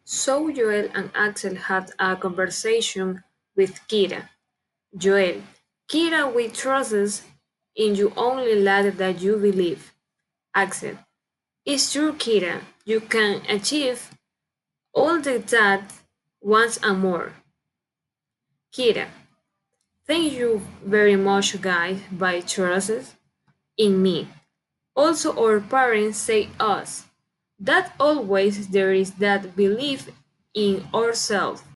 So Joel and Axel had a conversation with Kira. Joel, Kira, we trust in you only lad that you believe. Axel, it's true, Kira. You can achieve all that once and more. Kira, thank you very much, guys, by trust in me. Also, our parents say us that always there is that belief in ourselves.